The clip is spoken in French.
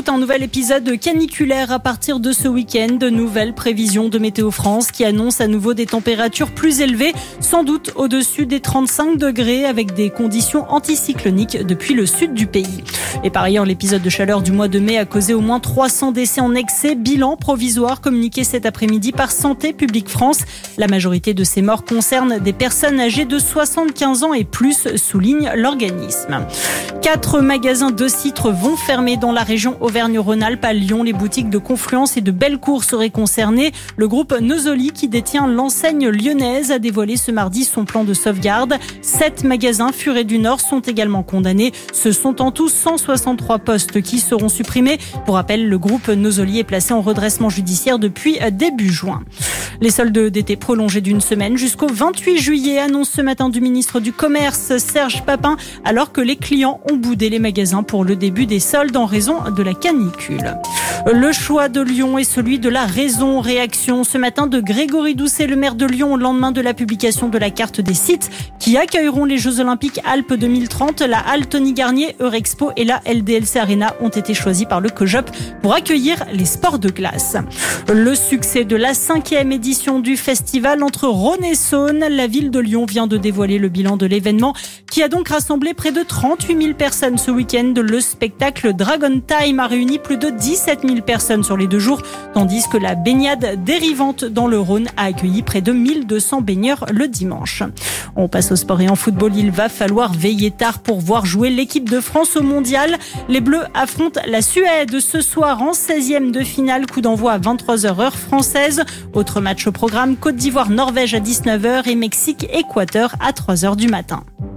tout un nouvel épisode caniculaire à partir de ce week-end. Nouvelles prévisions de Météo France qui annoncent à nouveau des températures plus élevées, sans doute au-dessus des 35 degrés avec des conditions anticycloniques depuis le sud du pays. Et par ailleurs, l'épisode de chaleur du mois de mai a causé au moins 300 décès en excès. Bilan provisoire communiqué cet après-midi par Santé publique France. La majorité de ces morts concernent des personnes âgées de 75 ans et plus, souligne l'organisme. 4 magasins de Citre vont fermer dans la région Auvergne-Rhône-Alpes. À Lyon, les boutiques de Confluence et de Bellecour seraient concernées. Le groupe Nosoli, qui détient l'enseigne lyonnaise, a dévoilé ce mardi son plan de sauvegarde. 7 magasins Furet du Nord sont également condamnés. Ce sont en tout 163 postes qui seront supprimés. Pour rappel, le groupe Nosoli est placé en redressement judiciaire depuis début juin. Les soldes d'été prolongés d'une semaine jusqu'au 28 juillet, annonce ce matin du ministre du Commerce, Serge Papin, alors que les clients ont boudé les magasins pour le début des soldes en raison de la canicule. Le choix de Lyon est celui de la raison. Réaction ce matin de Grégory Doucet, le maire de Lyon, au lendemain de la publication de la carte des sites qui accueilleront les Jeux Olympiques Alpes 2030. La halle Tony Garnier, Eurexpo et la LDLC Arena ont été choisis par le COJOP pour accueillir les sports de glace. Le succès de la 5e édition du festival entre Rhône et Saône, la ville de Lyon vient de dévoiler le bilan de l'événement qui a donc rassemblé près de 38 000 personnes ce week-end. Le spectacle Dragon Time a réuni plus de 17 000 personnes sur les 2 jours, tandis que la baignade dérivante dans le Rhône a accueilli près de 1200 baigneurs le dimanche. On passe au sport et en football, il va falloir veiller tard pour voir jouer l'équipe de France au mondial. Les Bleus affrontent la Suède ce soir en 16e de finale, coup d'envoi à 23h heure française. Autre match au programme, Côte d'Ivoire-Norvège à 19h et Mexique-Équateur à 3h du matin.